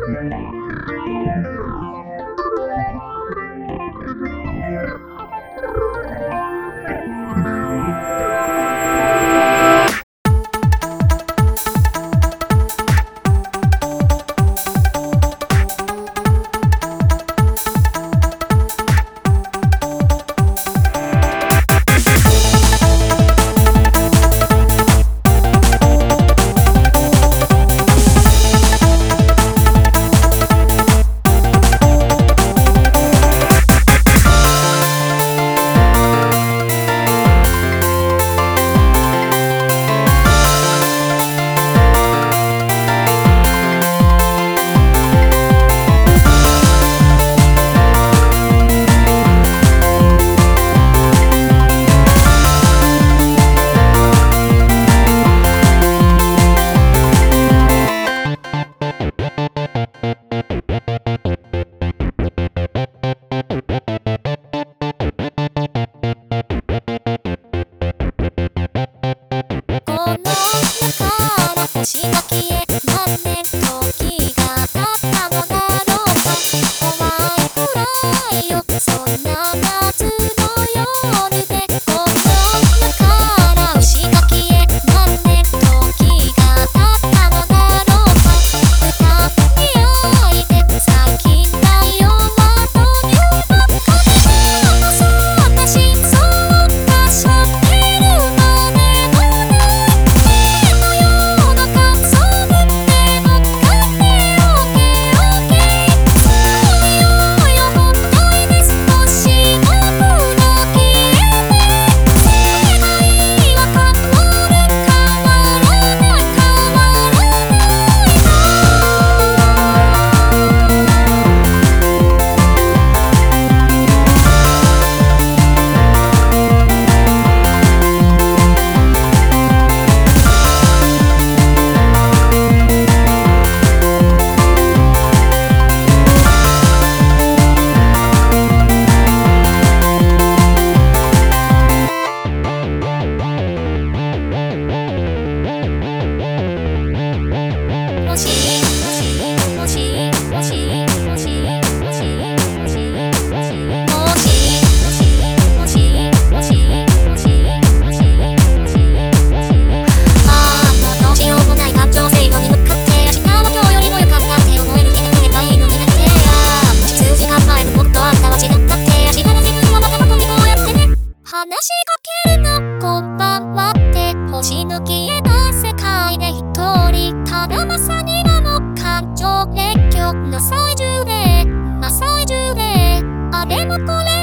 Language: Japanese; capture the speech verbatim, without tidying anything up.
星が消え何年時が経ったのだろうか。怖いくらいよそんな夏の夜で。この中から星が消え何年時が経ったのだろうか。歌に焼いて最近だよ窓にばっかりがそんな心臓がしゃべるまでも話しかけるのこんばんはって星の消えた世界で一人ただまさに今も感情熱狂の最中で、まあ最中であれもこれ